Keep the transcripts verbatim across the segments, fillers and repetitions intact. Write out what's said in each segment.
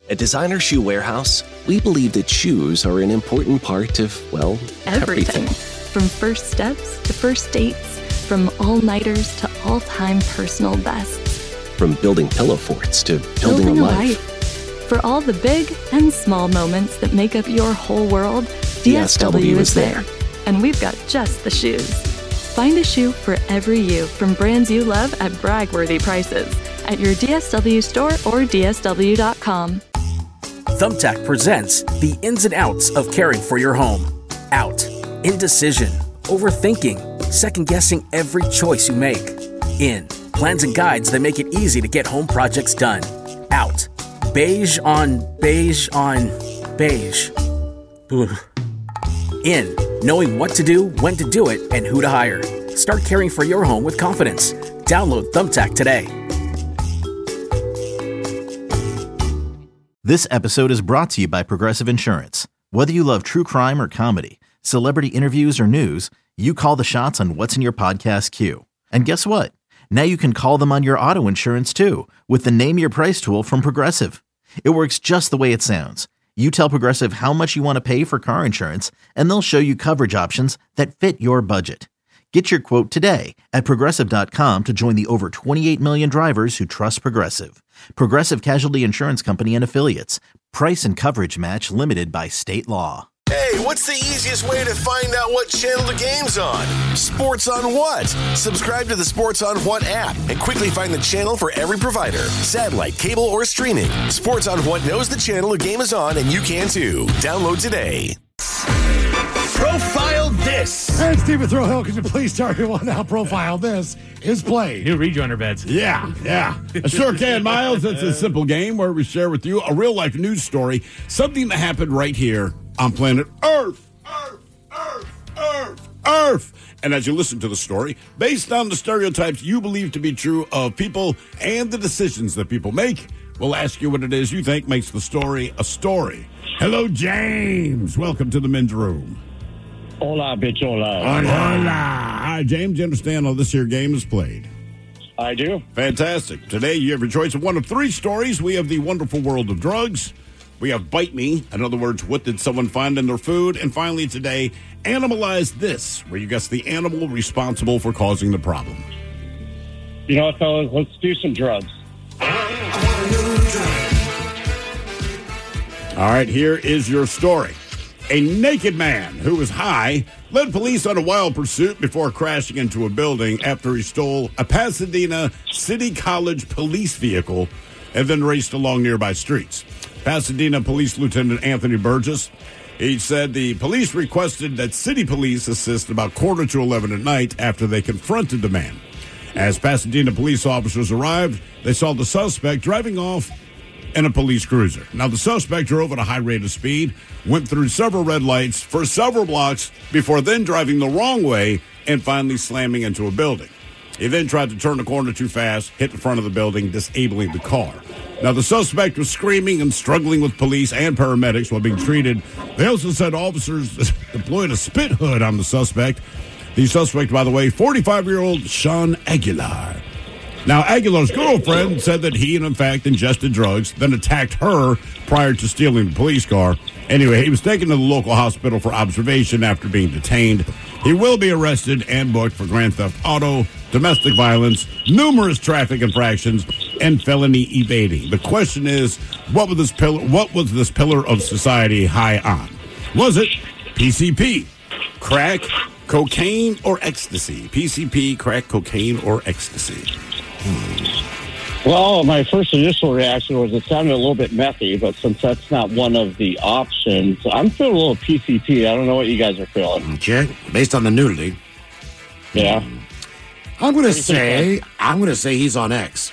At Designer Shoe Warehouse, we believe that shoes are an important part of, well, everything. everything. From first steps to first dates, from all-nighters to all-time personal bests. From building pillow forts to building, Building a a life. life. For all the big and small moments that make up your whole world, D S W is there. And we've got just the shoes. Find a shoe for every you from brands you love at brag-worthy prices at your D S W store or D S W dot com. Thumbtack presents the ins and outs of caring for your home. Out. Indecision. Overthinking. Second-guessing every choice you make. In. Plans and guides that make it easy to get home projects done. Out. Beige on beige on beige. Ugh. In. Knowing what to do, when to do it, and who to hire. Start caring for your home with confidence. Download Thumbtack today. This episode is brought to you by Progressive Insurance. Whether you love true crime or comedy, celebrity interviews or news, you call the shots on what's in your podcast queue. And guess what? Now you can call them on your auto insurance too with the Name Your Price tool from Progressive. It works just the way it sounds. You tell Progressive how much you want to pay for car insurance, and they'll show you coverage options that fit your budget. Get your quote today at Progressive dot com to join the over twenty-eight million drivers who trust Progressive. Progressive Casualty Insurance Company and Affiliates. Price and coverage match limited by state law. Hey, what's the easiest way to find out what channel the game's on? Sports on What? Subscribe to the Sports on What app and quickly find the channel for every provider. Satellite, cable, or streaming. Sports on What knows the channel the game is on, and you can too. Download today. Profile This. Hey, Stephen Throwhill, could you please tell everyone how Profile This is played? New rejoiner beds. Yeah, yeah. I sure can, Miles. It's a simple game where we share with you a real-life news story, something that happened right here on planet Earth. Earth, Earth, Earth, Earth. And as you listen to the story, based on the stereotypes you believe to be true of people and the decisions that people make, we'll ask you what it is you think makes the story a story. Hello, James. Welcome to the men's room. Hola, bitch, hola. Hola. Hi, James. You understand how this here game is played? I do. Fantastic. Today, you have your choice of one of three stories. We have the wonderful world of drugs. We have Bite Me. In other words, what did someone find in their food? And finally, today, Animalize This, where you guess the animal responsible for causing the problem. You know what, fellas? Let's do some drugs. All right, here is your story. A naked man who was high led police on a wild pursuit before crashing into a building after he stole a Pasadena City College police vehicle and then raced along nearby streets. Pasadena Police Lieutenant Anthony Burgess, he said the police requested that city police assist about quarter to eleven at night after they confronted the man. As Pasadena police officers arrived, they saw the suspect driving off in a police cruiser. Now, the suspect drove at a high rate of speed, went through several red lights for several blocks before then driving the wrong way and finally slamming into a building. He then tried to turn the corner too fast, hit the front of the building, disabling the car. Now, the suspect was screaming and struggling with police and paramedics while being treated. They also said officers deployed a spit hood on the suspect. The suspect, by the way, forty-five-year-old Sean Aguilar. Now, Aguilar's girlfriend said that he, in fact, ingested drugs, then attacked her prior to stealing the police car. Anyway, he was taken to the local hospital for observation after being detained. He will be arrested and booked for grand theft auto, domestic violence, numerous traffic infractions, and felony evading. The question is, what was this pillar, what was this pillar of society high on? Was it P C P, crack, cocaine, or ecstasy? P C P, crack, cocaine, or ecstasy? Hmm. Well, my first initial reaction was it sounded a little bit methy, but since that's not one of the options, I'm feeling a little P C P. I don't know what you guys are feeling. Okay, based on the nudity. Yeah. I'm going to say, I'm going to say he's on X.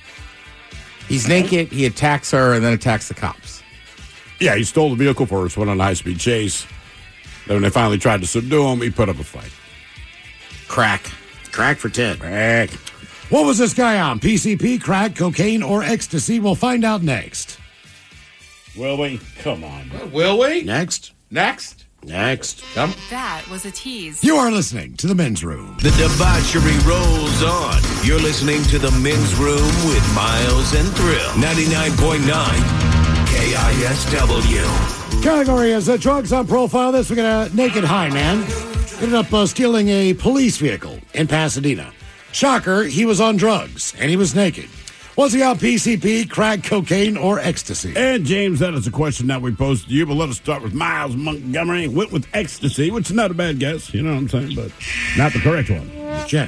He's naked, he attacks her, and then attacks the cops. Yeah, he stole the vehicle first, went on a high-speed chase. Then when they finally tried to subdue him, he put up a fight. Crack. Crack for Ted. Crack. What was this guy on? P C P, crack, cocaine, or ecstasy? We'll find out next. Will we? Come on. Will we? Next. Next. Next. Come. That was a tease. You are listening to The Men's Room. The debauchery rolls on. You're listening to The Men's Room with Miles and Thrill. ninety-nine point nine K S W. Category is uh, drugs on profile. This we got a naked high man. Ended up uh, stealing a police vehicle in Pasadena. Shocker, he was on drugs and he was naked. Was he on P C P, crack, cocaine, or ecstasy? And James, that is a question that we posed to you, but let us start with Miles Montgomery. Went with ecstasy, which is not a bad guess, you know what I'm saying, but not the correct one. Check.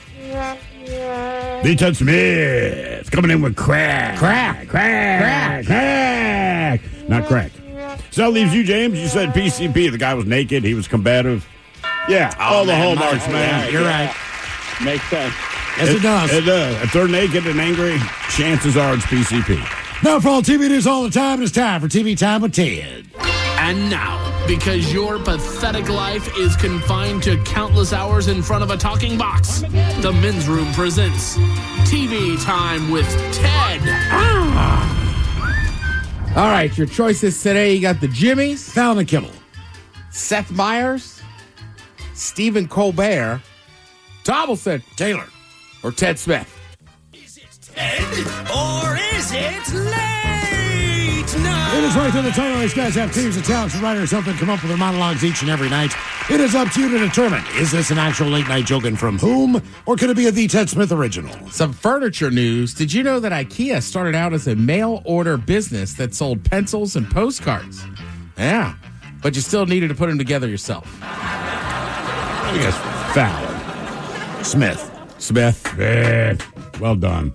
D. Ted Smith coming in with crack. Crack, crack, crack, crack. Not crack. So that leaves you, James. You said P C P. The guy was naked. He was combative. Yeah, Oh, all the man, hallmarks, my- man. yeah, you're right. Makes sense. Yes, it, does. It does. If they're naked and angry, chances are it's P C P. Now, for all T V news all the time, it's time for T V Time with Ted. And now, because your pathetic life is confined to countless hours in front of a talking box, the Men's Room presents T V Time with Ted. Ah. All right, your choices today. You got the Jimmys, Fallon and Kimmel, Seth Meyers, Stephen Colbert, Thompson, Taylor, or Ted Smith. Ted, or is it late night? It is right to the title. These guys have teams of talents and writers help them come up with their monologues each and every night. It is up to you to determine, is this an actual late night joke and from whom, or could it be a The Ted Smith original? Some furniture news. Did you know that IKEA started out as a mail order business that sold pencils and postcards? Yeah, but you still needed to put them together yourself. I guess Fallon. Smith. Smith. Smith. Well done.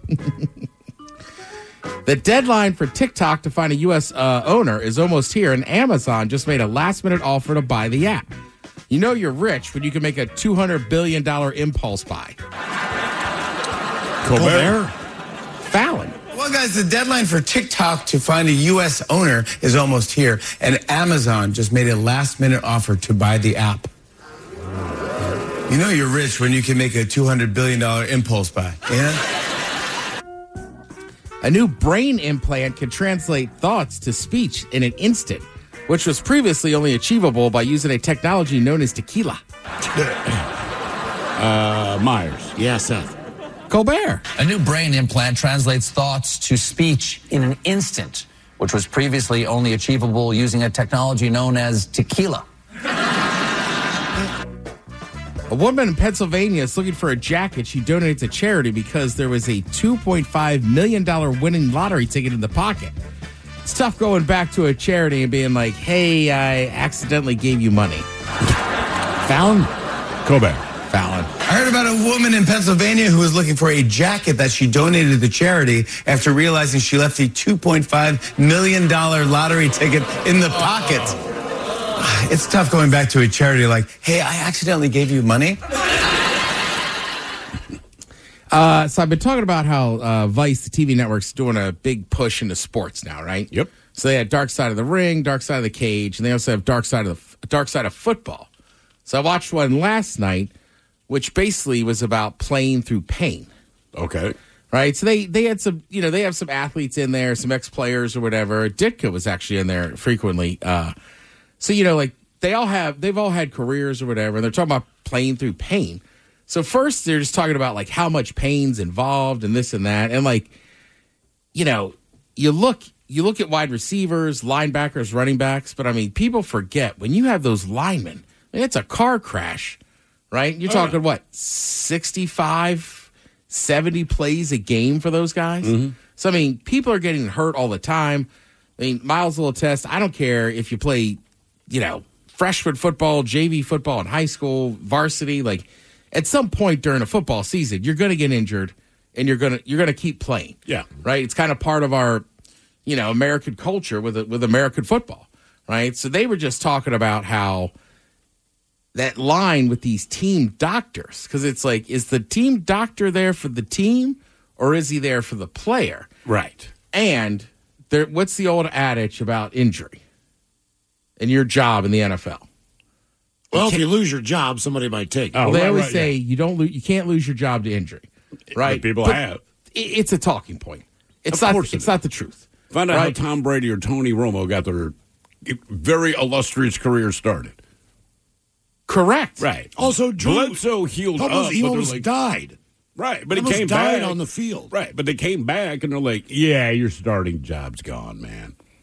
The deadline for TikTok to find a U S uh, owner is almost here, and Amazon just made a last-minute offer to buy the app. You know you're rich when you can make a two hundred billion dollars impulse buy. Colbert. Fallon. Well, guys, the deadline for TikTok to find a U S owner is almost here, and Amazon just made a last-minute offer to buy the app. You know you're rich when you can make a two hundred billion dollars impulse buy, yeah? A new brain implant can translate thoughts to speech in an instant, which was previously only achievable by using a technology known as tequila. uh, Myers. Yeah, Seth. Colbert. A new brain implant translates thoughts to speech in an instant, which was previously only achievable using a technology known as tequila. A woman in Pennsylvania is looking for a jacket she donated to charity because there was a two point five million dollars winning lottery ticket in the pocket. It's tough going back to a charity and being like, hey, I accidentally gave you money. Fallon? Colbert. Fallon. I heard about a woman in Pennsylvania who was looking for a jacket that she donated to charity after realizing she left a two point five million dollars lottery ticket in the pocket. It's tough going back to a charity like, hey, I accidentally gave you money. Uh, so I've been talking about how uh, Vice, the T V network's doing a big push into sports now, right? Yep. So they had Dark Side of the Ring, Dark Side of the Cage, and they also have Dark Side of the Dark Side of Football. So I watched one last night, which basically was about playing through pain. Okay. Right. So they, they had some, you know, they have some athletes in there, some ex-players or whatever. Ditka was actually in there frequently. Uh, so, you know, like they all have, they've all had careers or whatever. And they're talking about playing through pain. So first they're just talking about like how much pain's involved and this and that. And like, you know, you look, you look at wide receivers, linebackers, running backs. But I mean, people forget when you have those linemen, I mean, it's a car crash, right? You're talking uh, what, sixty-five, seventy plays a game for those guys? Mm-hmm. So, I mean, people are getting hurt all the time. I mean, Miles will attest, I don't care if you play, you know, freshman football, J V football in high school, varsity. Like, at some point during a football season, you're going to get injured and you're going to you're going to keep playing. Yeah. Right? It's kind of part of our, you know, American culture with with American football, right? So they were just talking about how that line with these team doctors, because it's like, is the team doctor there for the team or is he there for the player? Right. And there, what's the old adage about injury and your job in the N F L? Well, if you lose your job, somebody might take it. Well, Oh, they right, always right, say yeah. you don't lo- you can't lose your job to injury, right? But people But have. it- It's a talking point. It's Of not. course it It's is. not the truth. Find out right? how Tom Brady or Tony Romo got their very illustrious career started. Correct. Right. Also, Drew Bledsoe healed almost, up. he but they're almost like- died. Right, but he almost came died back on the field. Right, but they came back and they're like, "Yeah, your starting job's gone, man."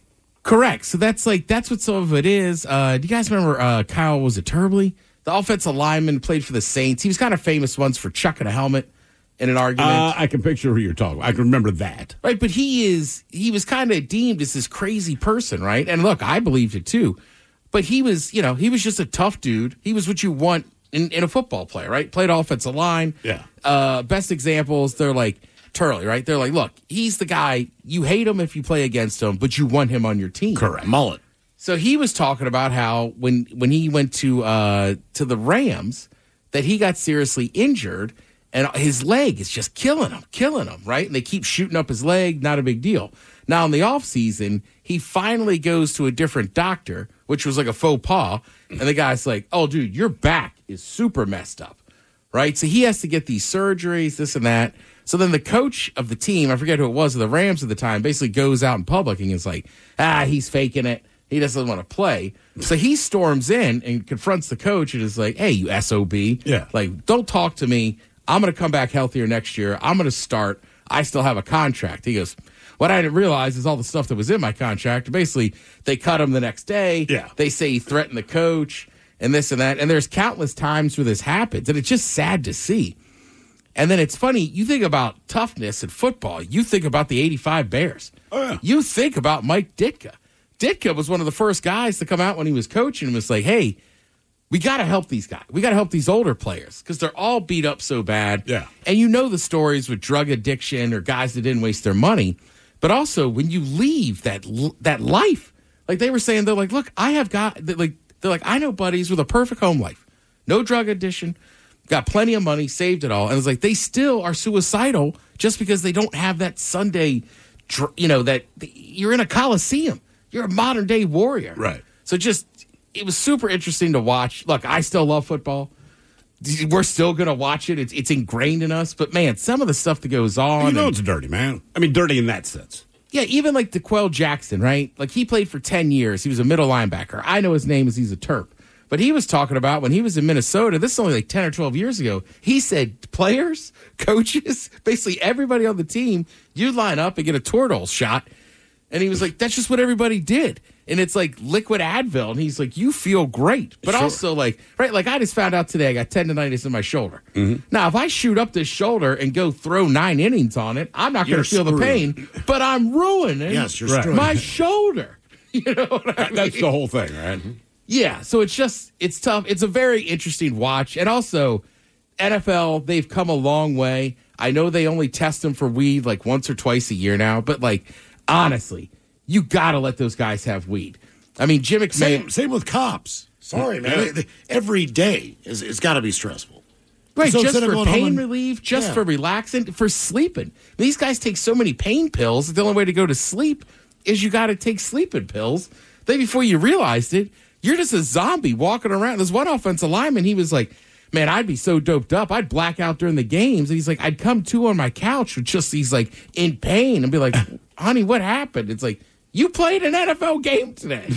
Correct. So that's like that's what some of it is. Uh, do you guys remember uh, Kyle, was it Turbley? The offensive lineman, played for the Saints. He was kind of famous once for chucking a helmet in an argument. Uh, I can picture who you're talking about. I can remember that. Right, but he is he was kind of deemed as this crazy person, right? And look, I believed it too. But he was, you know, he was just a tough dude. He was what you want in, in a football player, right? Played offensive line. Yeah. Uh, best examples, they're like Turley, right? They're like, look, he's the guy, you hate him if you play against him, but you want him on your team. Correct. Mullet. So he was talking about how when when he went to uh, to the Rams, that he got seriously injured, and his leg is just killing him, killing him, right? And they keep shooting up his leg, not a big deal. Now, in the offseason, he finally goes to a different doctor, which was like a faux pas, and the guy's like, oh, dude, your back is super messed up, right? So he has to get these surgeries, this and that. So then the coach of the team, I forget who it was, of the Rams at the time, basically goes out in public and is like, ah, he's faking it. He doesn't want to play. So he storms in and confronts the coach and is like, hey, you S O B. Yeah. Like, don't talk to me. I'm going to come back healthier next year. I'm going to start. I still have a contract. He goes, what I didn't realize is all the stuff that was in my contract. Basically, they cut him the next day. Yeah. They say he threatened the coach and this and that. And there's countless times where this happens. And it's just sad to see. And then it's funny, you think about toughness in football. You think about the eighty-five Bears. Oh, yeah. You think about Mike Ditka. Ditka was one of the first guys to come out when he was coaching and was like, hey, we got to help these guys. We got to help these older players because they're all beat up so bad. Yeah. And you know the stories with drug addiction or guys that didn't waste their money. But also when you leave that that life, like they were saying, they're like, look, I have got, they're like, they're like, I know buddies with a perfect home life. No drug addiction. Got plenty of money, saved it all. And it's like they still are suicidal just because they don't have that Sunday, you know, that you're in a Coliseum. You're a modern day warrior. Right. So just, it was super interesting to watch. Look, I still love football. We're still going to watch it. It's, it's ingrained in us. But, man, some of the stuff that goes on. You know and, it's dirty, man. I mean, dirty in that sense. Yeah, even like DeQuell Jackson, right? Like he played for ten years. He was a middle linebacker. I know his name is he's a Terp. But he was talking about when he was in Minnesota, this is only like ten or twelve years ago, he said players, coaches, basically everybody on the team, you'd line up and get a Toradol shot. And he was like, that's just what everybody did. And it's like liquid Advil. And he's like, you feel great. But Sure. also like, right, like I just found out today I got tendonitis in my shoulder. Mm-hmm. Now, if I shoot up this shoulder and go throw nine innings on it, I'm not going You're to feel screwed. the pain, but I'm ruining Yes, you're Right. screwed. my shoulder. You know what I mean? That's the whole thing, right? Yeah, so it's just, it's tough. It's a very interesting watch. And also, N F L, they've come a long way. I know they only test them for weed like once or twice a year now, but like, honestly, you got to let those guys have weed. I mean, Jim McMahon. Same, same with cops. Sorry, man. Yeah. They- they- every day is it's got to be stressful. Right, So just instead of for going home pain and- relief, just Yeah. for relaxing, for sleeping. These guys take so many pain pills. The only way to go to sleep is you got to take sleeping pills. Then before you realized it, you're just a zombie walking around. There's one offensive lineman, he was like, man, I'd be so doped up. I'd black out during the games. And he's like, I'd come to on my couch with just, he's like, in pain and be like, honey, what happened? It's like, you played an N F L game today.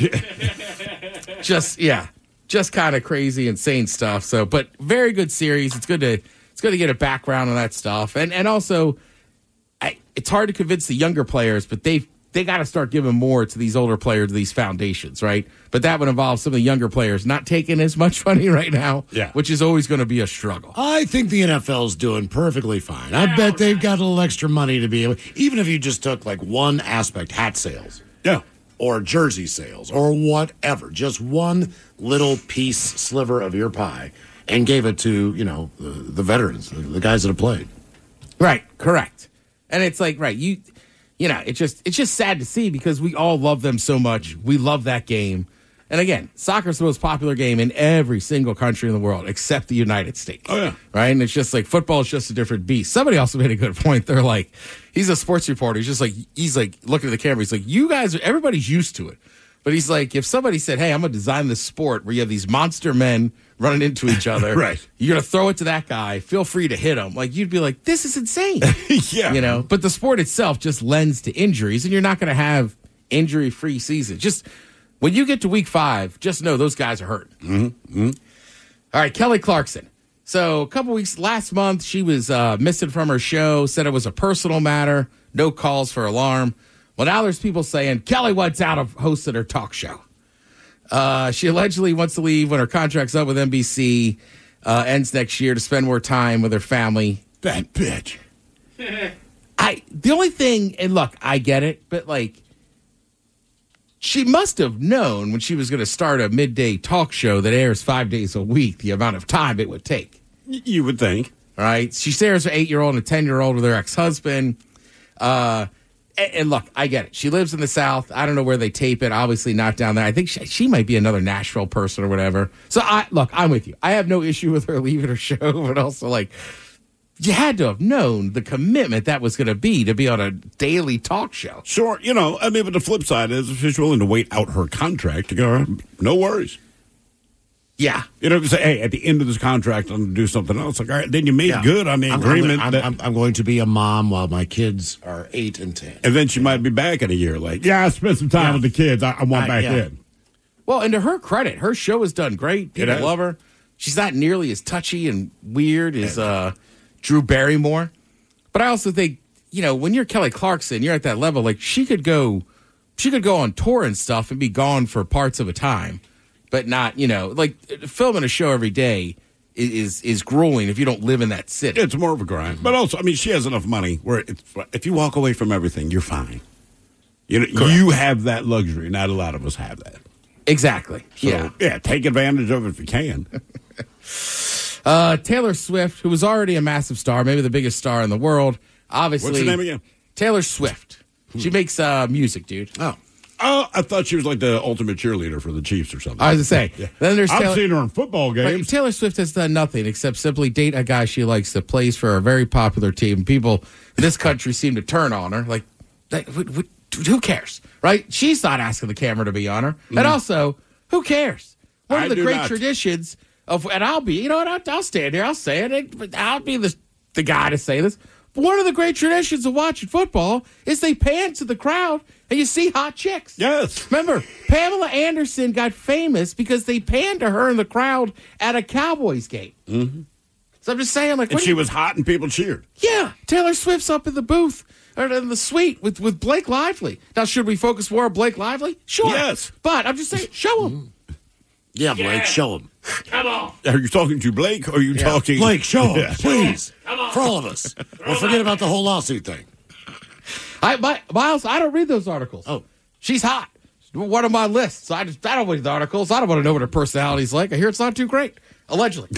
just, yeah, just kind of crazy, insane stuff. So, but very good series. It's good to, it's good to get a background on that stuff. And, and also, I, it's hard to convince the younger players, but they've, they got to start giving more to these older players, these foundations, right? But that would involve some of the younger players not taking as much money right now, Yeah. which is always going to be a struggle. I think the N F L's doing perfectly fine. I bet they've got a little extra money to be able, even if you just took like one aspect, hat sales. Yeah. Or jersey sales or whatever, just one little piece sliver of your pie and gave it to, you know, the, the veterans, the, the guys that have played. Right, correct. And it's like, right, you you know, it's just it's just sad to see because we all love them so much. We love that game. And again, soccer's the most popular game in every single country in the world except the United States. Oh, yeah. Right? And it's just like football is just a different beast. Somebody also made a good point. They're like, he's a sports reporter. He's just like, he's like looking at the camera. He's like, you guys, are, everybody's used to it. But he's like, if somebody said, hey, I'm going to design this sport where you have these monster men running into each other. Right. You're going to throw it to that guy. Feel free to hit him. Like, you'd be like, this is insane. Yeah. You know, but the sport itself just lends to injuries, and you're not going to have injury-free seasons. Just when you get to week five, just know those guys are hurt. Mm-hmm. Mm-hmm. All right, Kelly Clarkson. So a couple weeks last month, she was uh, missing from her show, said it was a personal matter, no calls for alarm. Well, now there's people saying Kelly wants out of hosting her talk show. Uh, she allegedly wants to leave when her contract's up with N B C, uh, ends next year to spend more time with her family. That bitch. I the only thing, and look, I get it, but like, she must have known when she was going to start a midday talk show that airs five days a week the amount of time it would take. You would think. Right? She shares an eight-year-old and a ten-year-old with her ex-husband. Uh, and, and look, I get it. She lives in the South. I don't know where they tape it. Obviously not down there. I think she, she might be another Nashville person or whatever. So, I look, I'm with you. I have no issue with her leaving her show, but also, like, you had to have known the commitment that was going to be to be on a daily talk show. Sure. You know, I mean, but the flip side is if she's willing to wait out her contract to go, no worries. Yeah. You know, say, hey, at the end of this contract, I'm going to do something else. Like, all right, then you made yeah. good on the I'm, agreement. I'm, that, I'm, I'm going to be a mom while my kids are eight and ten. And then she might be back in a year. Like, yeah, I spent some time yeah. with the kids. I, I want I, back yeah. in. Well, and to her credit, her show has done great. People love her. She's not nearly as touchy and weird as uh, Drew Barrymore. But I also think, you know, when you're Kelly Clarkson, you're at that level. Like, she could go, she could go on tour and stuff and be gone for parts of a time. But not, you know, like filming a show every day is, is is grueling if you don't live in that city. It's more of a grind. But also, I mean, she has enough money where it's, if you walk away from everything, you're fine. You know, you have that luxury. Not a lot of us have that. Exactly. So, yeah. Yeah, take advantage of it if you can. uh, Taylor Swift, who was already a massive star, maybe the biggest star in the world, obviously. What's her name again? Taylor Swift. She makes uh, music, dude. Oh. Oh, I thought she was like the ultimate cheerleader for the Chiefs or something. I was going to say. Yeah. Then there's I've Taylor, seen her in football games. Right, Taylor Swift has done nothing except simply date a guy she likes that plays for a very popular team. People in this country seem to turn on her. Like, that, what, what, who cares, right? She's not asking the camera to be on her. Mm. And also, who cares? One I of the do great not. traditions of, and I'll be, you know what, I'll, I'll stand here, I'll say it. I'll be the, the guy to say this. But one of the great traditions of watching football is they pan to the crowd and you see hot chicks. Yes. Remember, Pamela Anderson got famous because they panned to her in the crowd at a Cowboys game. Mm-hmm. So I'm just saying, like, and she you, was hot and people cheered. Yeah, Taylor Swift's up in the booth or in the suite with, with Blake Lively. Now, should we focus more on Blake Lively? Sure. Yes. But I'm just saying, show him. Yeah, Blake, Yeah. show him. Come on. Are you talking to Blake or are you Yeah. talking... Blake, show him, Yeah. please. Come on. For all of us. Well, forget about the whole lawsuit thing. I, my, Miles, I don't read those articles. Oh. She's hot. One of my lists. I just I don't read the articles. I don't want to know what her personality's like. I hear it's not too great. Allegedly.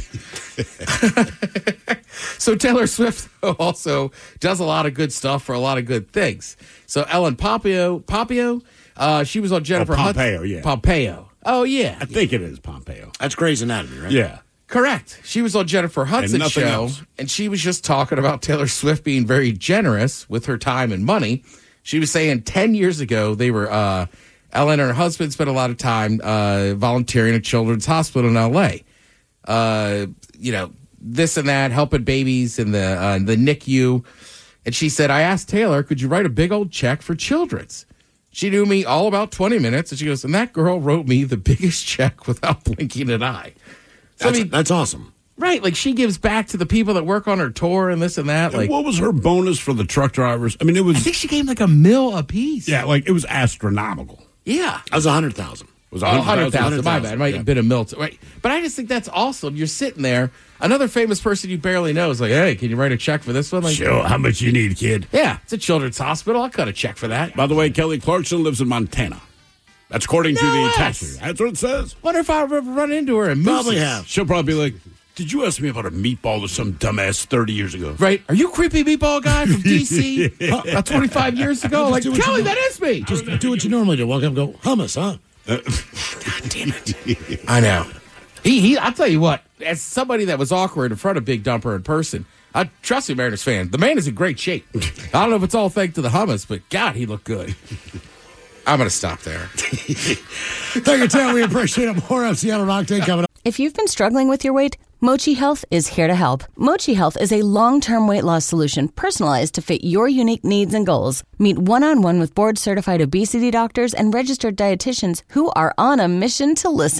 So Taylor Swift also does a lot of good stuff for a lot of good things. So Ellen Pompeo, Pompeo, uh, she was on Jennifer Oh, Pompeo, Hudson. yeah. Pompeo. Oh, yeah. I think it is Pompeo. That's Grey's Anatomy, right? Yeah. Correct. She was on Jennifer Hudson's nothing show, else. and she was just talking about Taylor Swift being very generous with her time and money. She was saying ten years ago, they were, uh, Ellen and her husband spent a lot of time uh, volunteering at Children's Hospital in L A. Uh, you know, this and that, helping babies in the, uh, the N I C U. And she said, I asked Taylor, could you write a big old check for Children's? She knew me all about twenty minutes, and she goes, and that girl wrote me the biggest check without blinking an eye. So, That's, I mean, that's awesome. right, like she gives back to the people that work on her tour and this and that. And Like, what was her bonus for the truck drivers? I mean, it was... I think she gave like a mil a piece. Yeah, like it was astronomical. Yeah. That was a hundred thousand. It was Oh, a one hundred hundred thousand. My thousand. bad. Might have been a mil. Too, right. But I just think that's awesome. You're sitting there. Another famous person you barely know is like, hey, can you write a check for this one? Like, Sure, how much you need, kid? yeah, it's a children's hospital. I'll cut a check for that. By the way, Kelly Clarkson lives in Montana. That's according to No the less. tax. That's what it says. Wonder if I'll ever run into her and Probably have. She'll probably be like, did you ask me about a meatball or some dumbass thirty years ago? Right? Are you creepy meatball guy from D C Yeah. about twenty-five years ago? Like, do what you Kelly, do. that is me. Just do what you normally do. Walk up and go, hummus, huh? God damn it. I know. He, he, I'll tell you what, as somebody that was awkward in front of Big Dumper in person, I trust you, Mariners fan. The man is in great shape. I don't know if it's all thanks to the hummus, but God, he looked good. I'm going to stop there. Thank you, Tim. We appreciate it. More of Seattle Octane coming up. If you've been struggling with your weight, Mochi Health is here to help. Mochi Health is a long-term weight loss solution personalized to fit your unique needs and goals. Meet one-on-one with board-certified obesity doctors and registered dietitians who are on a mission to listen.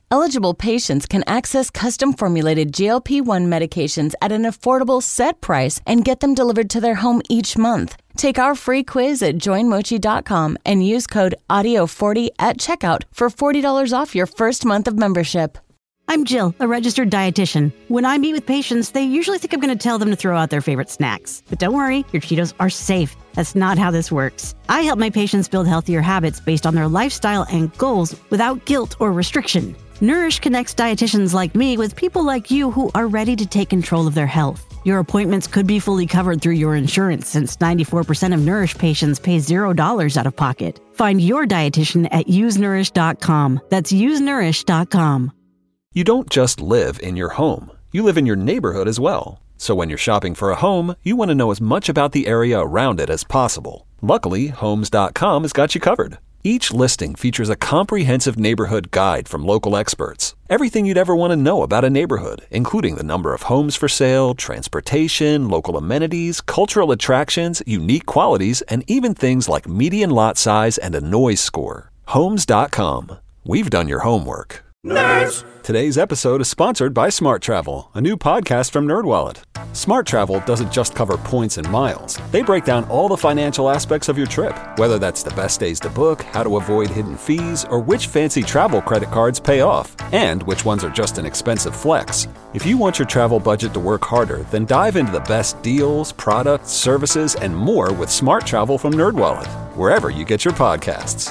Eligible patients can access custom-formulated G L P one medications at an affordable set price and get them delivered to their home each month. Take our free quiz at join mochi dot com and use code audio forty at checkout for forty dollars off your first month of membership. I'm Jill, a registered dietitian. When I meet with patients, they usually think I'm going to tell them to throw out their favorite snacks. But don't worry, your Cheetos are safe. That's not how this works. I help my patients build healthier habits based on their lifestyle and goals without guilt or restriction. Nourish connects dietitians like me with people like you who are ready to take control of their health. Your appointments could be fully covered through your insurance since ninety-four percent of Nourish patients pay zero dollars out of pocket. Find your dietitian at use nourish dot com. That's use nourish dot com. You don't just live in your home. You live in your neighborhood as well. So when you're shopping for a home, you want to know as much about the area around it as possible. Luckily, homes dot com has got you covered. Each listing features a comprehensive neighborhood guide from local experts. Everything you'd ever want to know about a neighborhood, including the number of homes for sale, transportation, local amenities, cultural attractions, unique qualities, and even things like median lot size and a noise score. homes dot com. We've done your homework. Nerds! Today's episode is sponsored by Smart Travel, a new podcast from NerdWallet. Smart Travel doesn't just cover points and miles. They break down all the financial aspects of your trip, whether that's the best days to book, how to avoid hidden fees, or which fancy travel credit cards pay off, and which ones are just an expensive flex. If you want your travel budget to work harder, then dive into the best deals, products, services, and more with Smart Travel from NerdWallet, wherever you get your podcasts.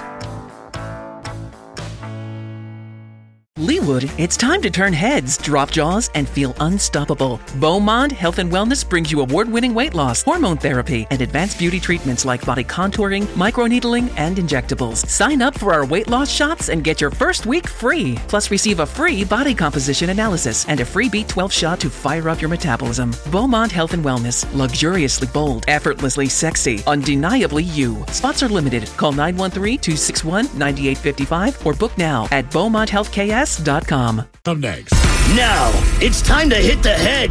Leewood, it's time to turn heads, drop jaws, and feel unstoppable. Beaumont Health and Wellness brings you award-winning weight loss, hormone therapy, and advanced beauty treatments like body contouring, microneedling, and injectables. Sign up for our weight loss shots and get your first week free. Plus, receive a free body composition analysis and a free B twelve shot to fire up your metabolism. Beaumont Health and Wellness, luxuriously bold, effortlessly sexy, undeniably you. Spots are limited. Call nine one three, two six one, nine eight five five or book now at beaumont health k s dot com. Up next. Now, it's time to hit the head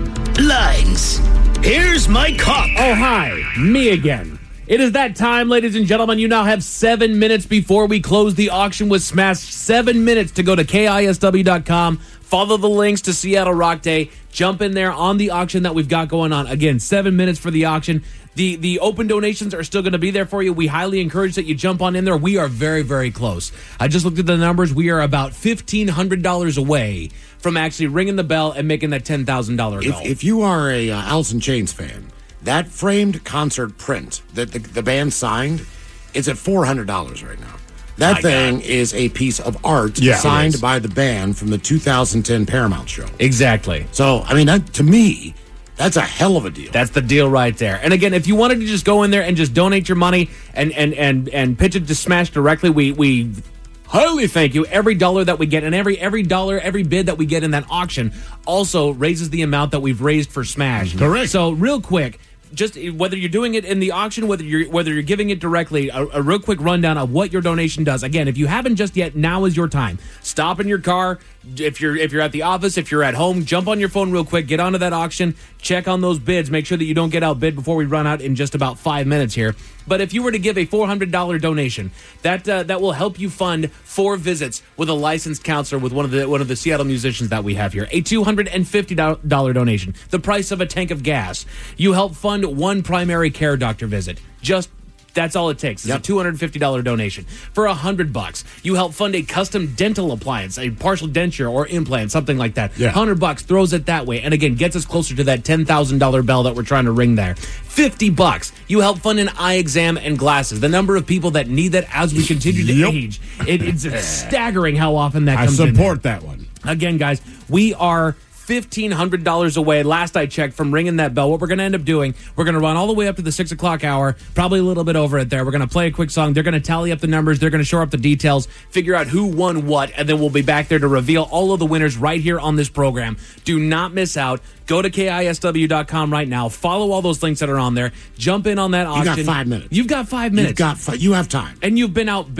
lines. Here's my cop. Oh, hi. Me again. It is that time, ladies and gentlemen. You now have seven minutes before we close the auction with Smash. Seven minutes to go to K I S W dot com. Follow the links to Seattle Rock Day. Jump in there on the auction that we've got going on. Again, seven minutes for the auction. The the open donations are still going to be there for you. We highly encourage that you jump on in there. We are very, very close. I just looked at the numbers. We are about fifteen hundred dollars away from actually ringing the bell and making that ten thousand dollars goal. If, if you are a uh, Alice in Chains fan, that framed concert print that the, the band signed, it's at four hundred dollars right now. That My thing God. is a piece of art yeah, signed by the band from the two thousand ten Paramount show. Exactly. So, I mean, that, to me, that's a hell of a deal. That's the deal right there. And again, if you wanted to just go in there and just donate your money and and and, and pitch it to Smash directly, we we highly thank you. Every dollar that we get and every every dollar, every bid that we get in that auction also raises the amount that we've raised for Smash. Correct. So real quick, just whether you're doing it in the auction, whether you're whether you're giving it directly, a, a real quick rundown of what your donation does. Again, if you haven't just yet, now is your time. Stop in your car. If you're if you're at the office, if you're at home, jump on your phone real quick, get onto that auction, check on those bids, make sure that you don't get outbid before we run out in just about five minutes here. But if you were to give a four hundred dollars donation, that uh, that will help you fund four visits with a licensed counselor with one of the one of the Seattle musicians that we have here. A two hundred fifty dollars donation, the price of a tank of gas. You help fund one primary care doctor visit. Just That's all it takes. It's yep. a two hundred fifty dollars donation. For a hundred bucks, you help fund a custom dental appliance, a partial denture or implant, something like that. Yeah. hundred bucks throws it that way, and again gets us closer to that ten thousand dollars bell that we're trying to ring there. fifty bucks, you help fund an eye exam and glasses. The number of people that need that as we continue to yep. age, it, it's staggering how often that comes in. I support that one. Again, guys, we are fifteen hundred dollars away, last I checked, from ringing that bell. What we're going to end up doing, we're going to run all the way up to the six o'clock hour, probably a little bit over it there. We're going to play a quick song. They're going to tally up the numbers. They're going to shore up the details, figure out who won what, and then we'll be back there to reveal all of the winners right here on this program. Do not miss out. Go to K I S W dot com right now. Follow all those links that are on there. Jump in on that auction. You got five minutes. You've got five minutes. You've got five. You have time. And you've been outbid.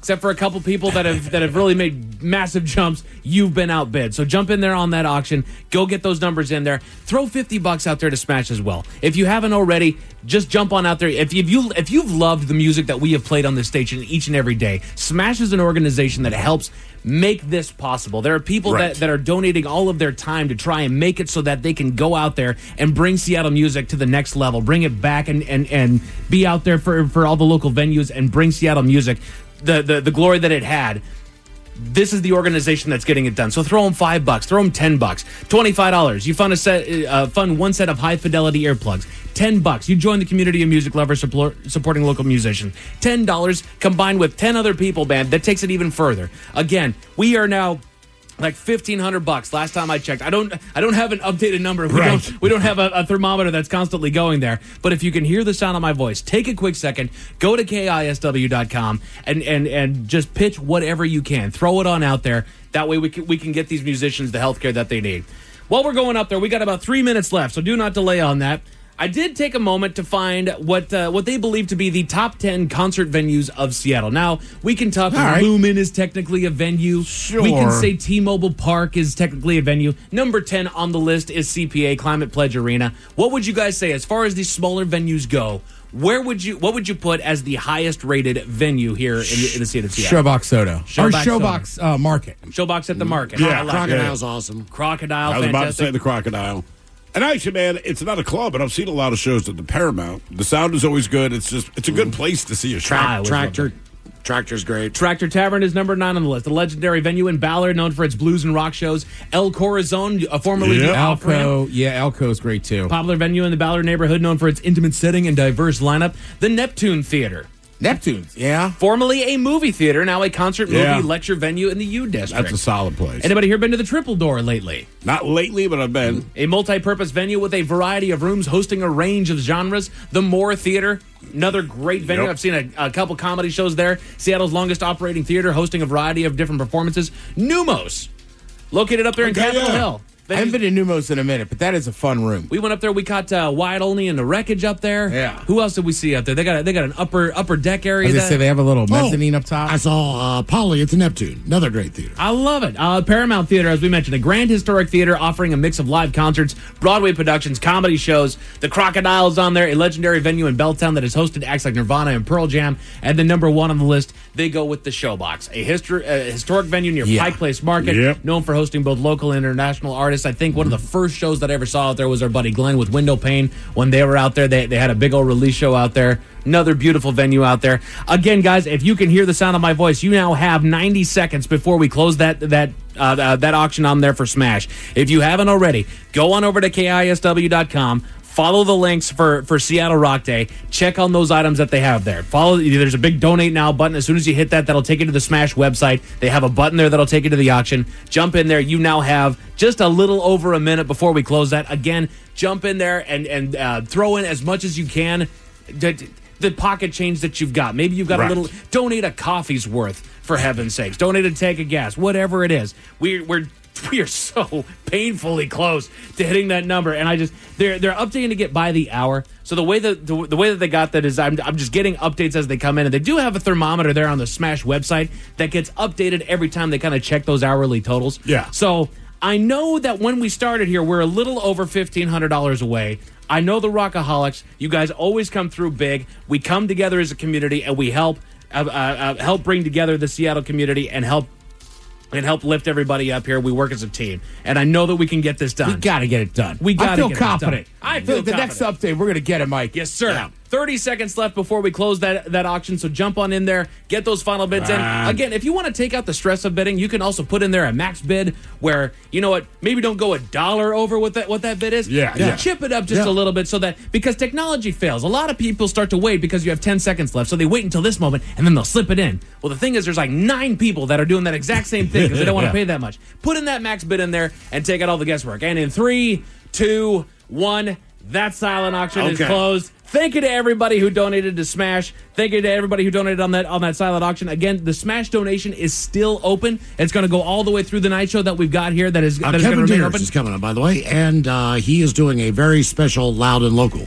except for a couple people that have that have really made massive jumps, you've been outbid. So jump in there on that auction. Go get those numbers in there. Throw fifty bucks out there to Smash as well. If you haven't already, just jump on out there. If, if you if you've loved the music that we have played on this station each and every day, Smash is an organization that helps make this possible. There are people Right. that, that are donating all of their time to try and make it so that they can go out there and bring Seattle music to the next level, bring it back and, and, and be out there for, for all the local venues and bring Seattle music the, the, the glory that it had. This is the organization that's getting it done. So throw them five bucks, throw them ten bucks, twenty-five dollars. You fund a set, uh, fund one set of high fidelity earplugs. Ten bucks. You join the community of music lovers support, supporting local musicians. Ten dollars combined with ten other people, man. That takes it even further. Again, we are now like fifteen hundred bucks. Last time I checked, I don't, I don't have an updated number. We Right. don't, we don't have a, a thermometer that's constantly going there. But if you can hear the sound of my voice, take a quick second, go to K I S W dot com and and and just pitch whatever you can. Throw it on out there. That way we can we can get these musicians the health care that they need. While we're going up there, we got about three minutes left, so do not delay on that. I did take a moment to find what uh, what they believe to be the top ten concert venues of Seattle. Now, we can talk right. Lumen is technically a venue. Sure. We can say T-Mobile Park is technically a venue. Number ten on the list is C P A, Climate Pledge Arena. What would you guys say as far as these smaller venues go? Where would you what would you put as the highest rated venue here in the, in the city of Seattle? Showbox Soda. Showbox or Soda. Showbox uh, Market. Showbox at the market. Yeah, I like Crocodile's it. awesome. Crocodile, I was about to fantastic. say the Crocodile. And actually, man, it's not a club, but I've seen a lot of shows at the Paramount. The sound is always good. It's just it's a good place to see a show. I always Tractor. love Tractor's great. Tractor Tavern is number nine on the list. A legendary venue in Ballard, known for its blues and rock shows. El Corazon, a formerly Yeah. the off-ramp. Alco. Yeah, Alco's great too. Popular venue in the Ballard neighborhood, known for its intimate setting and diverse lineup. The Neptune Theater. Neptunes. Yeah. Formerly a movie theater, now a concert movie Yeah. lecture venue in the U District. That's a solid place. Anybody here been to the Triple Door lately? Not lately, but I've been. A multi-purpose venue with a variety of rooms hosting a range of genres. The Moore Theater, another great venue. Yep. I've seen a, a couple comedy shows there. Seattle's longest operating theater, hosting a variety of different performances. Numos, located up there in Okay, Capitol yeah. Hill. I haven't been to Numos in a minute, but that is a fun room. We went up there. We caught uh, Wyatt Olney and the Wreckage up there. Yeah. Who else did we see up there? They got a, they got an upper upper deck area. As they that- say, they have a little Oh, mezzanine up top. I saw uh, Polly at the Neptune. Another great theater. I love it. Uh, Paramount Theater, as we mentioned, a grand historic theater offering a mix of live concerts, Broadway productions, comedy shows. The Crocodile's on there, a legendary venue in Belltown that has hosted acts like Nirvana and Pearl Jam. And then number one on the list, they go with the Showbox, a histor- uh, historic venue near Yeah. Pike Place Market, Yep. known for hosting both local and international artists. I think one of the first shows that I ever saw out there was our buddy Glenn with Window Pane. When they were out there, they, they had a big old release show out there. Another beautiful venue out there. Again, guys, if you can hear the sound of my voice, you now have ninety seconds before we close that that uh, uh, that auction on there for Smash. If you haven't already, go on over to K I S W dot com. Follow the links for, for Seattle Rock Day. Check on those items that they have there. Follow. There's a big donate now button. As soon as you hit that, that'll take you to the Smash website. They have a button there that'll take you to the auction. Jump in there. You now have just a little over a minute before we close that. Again, jump in there and and uh, throw in as much as you can. The, the pocket change that you've got. Maybe you've got Right. a little. Donate a coffee's worth, for heaven's sakes. Donate a tank of gas. Whatever it is. We're we're. We are so painfully close to hitting that number, and I just they're they're updating to get by the hour. So the way that the, the way that they got that is I'm I'm just getting updates as they come in, and they do have a thermometer there on the Smash website that gets updated every time they kind of check those hourly totals. Yeah. So I know that when we started here, we're a little over fifteen hundred dollars away. I know the Rockaholics. You guys always come through big. We come together as a community, and we help uh, uh, uh, help bring together the Seattle community and help. And help lift everybody up here. We work as a team, and I know that we can get this done. We got to get it done. We got I to feel get confident. This done. I The- feel the confident. next update, we're going to get it, Mike. Yes, sir. Yeah. thirty seconds left before we close that, that auction, so jump on in there, get those final bids in. Ah. Again, if you want to take out the stress of bidding, you can also put in there a max bid where, you know what, maybe don't go a dollar over what that what that bid is. Yeah, You yeah. chip it up just Yeah. a little bit so that, because technology fails. A lot of people start to wait because you have ten seconds left, so they wait until this moment, and then they'll slip it in. Well, the thing is, there's like nine people that are doing that exact same thing because they don't want to Yeah. pay that much. Put in that max bid in there and take out all the guesswork. And in three, two, one, that silent auction is Okay. closed. Thank you to everybody who donated to Smash. Thank you to everybody who donated on that on that silent auction. Again, the Smash donation is still open. It's going to go all the way through the night show that we've got here. That is, Uh, that is going to Kevin remain Deers open. is coming up, by the way, and uh, he is doing a very special loud and local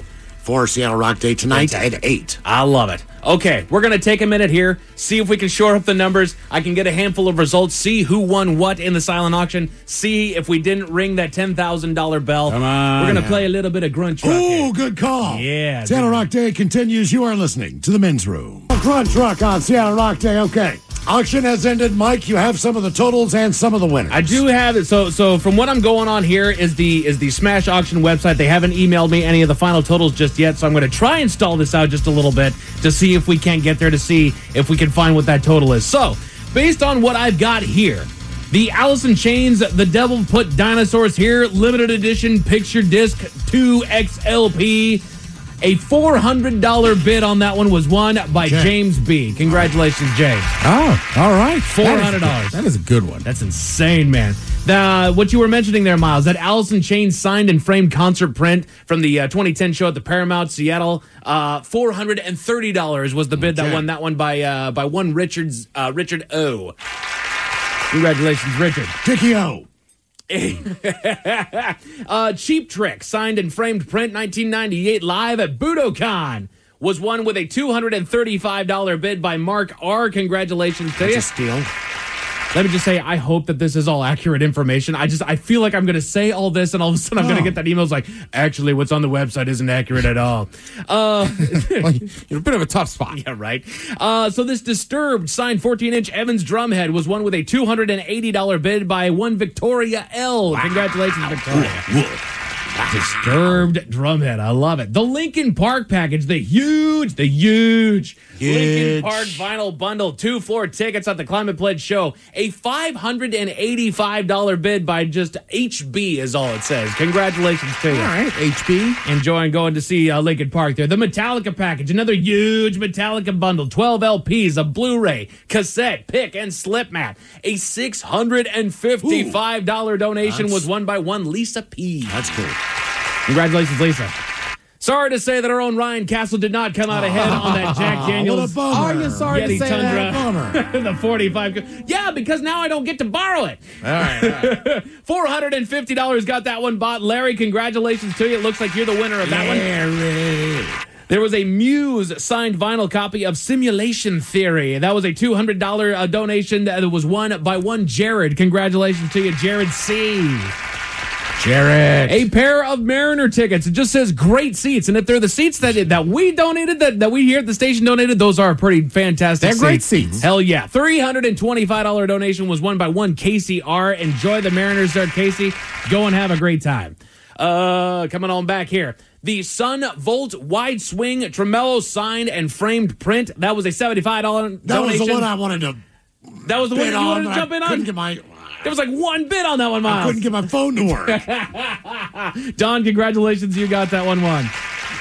for Seattle Rock Day tonight at eight. I love it. Okay, we're going to take a minute here, see if we can shore up the numbers. I can get a handful of results, see who won what in the silent auction, see if we didn't ring that ten thousand dollars bell. Come on. We're going to play a little bit of Grunt Truck. Oh, good call. Yeah. Seattle Rock Day continues. You are listening to the men's room. Grunt Truck on Seattle Rock Day. Okay. Auction has ended. Mike, you have some of the totals and some of the winners. I do have it. So, so from what I'm going on here is the is the Smash Auction website. They haven't emailed me any of the final totals just yet, so I'm going to try and stall this out just a little bit to see if we can't get there to see if we can find what that total is. So, based on what I've got here, the Alice in Chains, The Devil Put Dinosaurs Here, limited edition picture disc two X L P. A four hundred dollars bid on that one was won by Jay. James B. Congratulations, James. Oh, all right. four hundred dollars. That is a good one. That's insane, man. The, what you were mentioning there, Miles, that Alice in Chains signed and framed concert print from the uh, twenty ten show at the Paramount Seattle, uh, four hundred thirty dollars was the bid Okay. that won that one by uh, by one Richard's, uh, Richard O. Congratulations, Richard. Dickie O. uh, Cheap Trick, signed and framed print nineteen ninety-eight live at Budokan, was won with a two hundred thirty-five dollars bid by Mark R. Congratulations to That's you. a steal. Let me just say, I hope that this is all accurate information. I just, I feel like I'm going to say all this, and all of a sudden I'm going to Oh. get that email. It's like, actually, what's on the website isn't accurate at all. Uh, Well, you're a bit of a tough spot. yeah, right. Uh, so this Disturbed signed fourteen inch Evans drumhead was won with a two hundred eighty dollars bid by one Victoria L. Congratulations, Victoria. Disturbed drumhead. I love it. The Lincoln Park package, the huge, the huge, Lincoln Park vinyl bundle, two floor tickets at the Climate Pledge show. A five hundred eighty-five dollars bid by just H B is all it says. Congratulations to you. All right, H B. Enjoying going to see uh, Lincoln Park there. The Metallica package, another huge Metallica bundle, twelve L Ps, a Blu-ray, cassette, pick, and slip mat. A six hundred fifty-five dollars donation That's- was won by one Lisa P. That's cool. Congratulations, Lisa. Sorry to say that our own Ryan Castle did not come out ahead on that Jack Daniels. What a bummer. Are you sorry Yeti to say that? Tundra. The forty-five. Yeah, because now I don't get to borrow it. All right, all right. four hundred fifty dollars got that one bought. Larry, congratulations to you. It looks like you're the winner of that one. Larry. There was a Muse signed vinyl copy of Simulation Theory. That was a two hundred dollars uh, donation that was won by one Jared. Congratulations to you, Jared C. Jared. A pair of Mariner tickets. It just says great seats. And if they're the seats that that we donated, that, that we here at the station donated, those are pretty fantastic They're seats. great seats. Hell yeah. three hundred twenty-five dollars donation was won by one Casey R. Enjoy the Mariners there, Casey. Go and have a great time. Uh, coming on back here. The Sun Volt Wide Swing Tremolo signed and framed print. That was a seventy-five dollars That donation. was the one I wanted to that was the one bid that you on, wanted to but jump I in couldn't on? get my, There was like one bid on that one, I Miles. couldn't get my phone to work. Don, congratulations. You got that one won.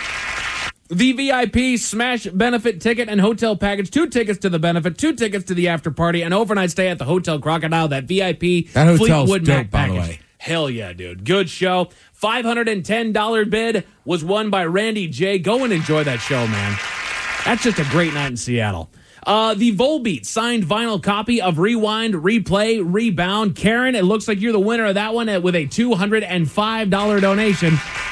The V I P Smash benefit ticket and hotel package. Two tickets to the benefit, two tickets to the after party, an overnight stay at the Hotel Crocodile. That V I P That hotel's Fleetwood dope, Mac by the package. way. Hell yeah, dude. Good show. five hundred ten dollars bid was won by Randy J. Go and enjoy that show, man. That's just a great night in Seattle. Uh, the Volbeat signed vinyl copy of Rewind, Replay, Rebound. Karen, it looks like you're the winner of that one with a two hundred five dollars donation.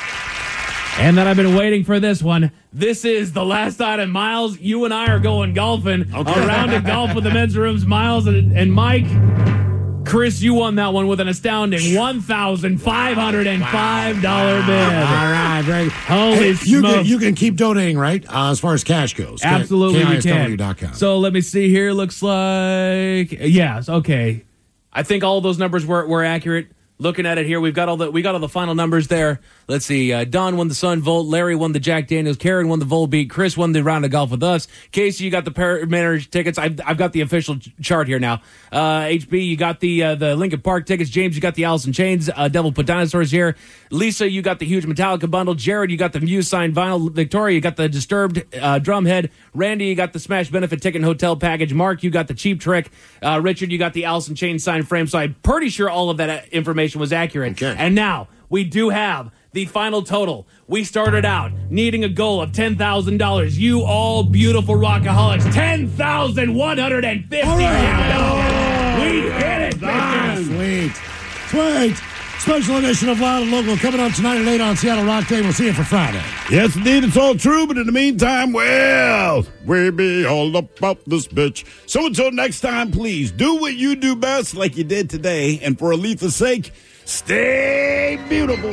And then I've been waiting for this one. This is the last item. Miles, you and I are going golfing. Okay. A round of golf with the men's rooms. Miles and, and Mike. Chris, you won that one with an astounding one thousand five hundred five dollars bid. All right, very Holy Hey, you smokes. can, you can keep donating, right? Uh, as far as cash goes. Absolutely, K I we S W can. dot com. So let me see here. Looks like yes. Okay, I think all those numbers were were accurate. Looking at it here, we've got all the we got all the final numbers there. Let's see. Uh, Don won the Sun Volt. Larry won the Jack Daniels. Karen won the Volbeat. Chris won the round of golf with us. Casey, you got the Paramount tickets. I've, I've got the official ch- chart here now. Uh, H B, you got the uh, the Lincoln Park tickets. James, you got the Alice in Chains. Uh, Devil Put Dinosaurs here. Lisa, you got the huge Metallica bundle. Jared, you got the Muse signed vinyl. Victoria, you got the Disturbed uh, drumhead. Randy, you got the Smash benefit ticket and hotel package. Mark, you got the Cheap Trick. Uh, Richard, you got the Alice in Chains signed frame. So I'm pretty sure all of that uh, information was accurate. Okay. And now we do have the final total. We started out needing a goal of ten thousand dollars. You all beautiful rockaholics, ten thousand one hundred fifty dollars. We hit it, Ah, bitches. sweet. Sweet. Special edition of Loud and Local coming up tonight at eight on Seattle Rock Day. We'll see you for Friday. Yes, indeed, it's all true, but in the meantime, well, we be all about this bitch. So until next time, please do what you do best like you did today. And for Aletha's sake, stay beautiful.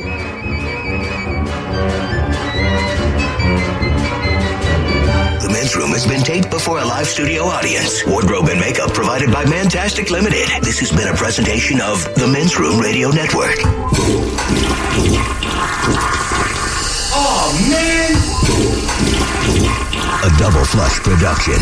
The Men's Room has been taped before a live studio audience. Wardrobe and makeup provided by Mantastic Limited. This has been a presentation of the Men's Room Radio Network. Oh, man! A Double Flush production.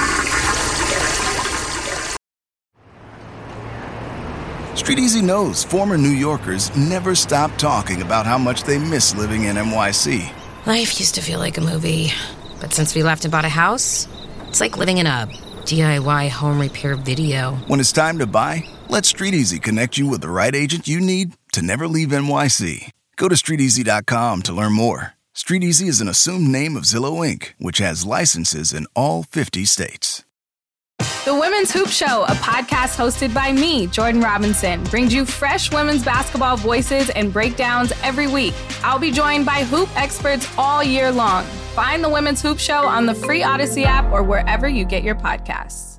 Street Easy knows former New Yorkers never stop talking about how much they miss living in N Y C. Life used to feel like a movie. But since we left and bought a house, it's like living in a D I Y home repair video. When it's time to buy, let Street Easy connect you with the right agent you need to never leave N Y C. Go to street easy dot com to learn more. Street Easy is an assumed name of Zillow Incorporated, which has licenses in all fifty states. The Women's Hoop Show, a podcast hosted by me, Jordan Robinson, brings you fresh women's basketball voices and breakdowns every week. I'll be joined by hoop experts all year long. Find the Women's Hoop Show on the free Odyssey app or wherever you get your podcasts.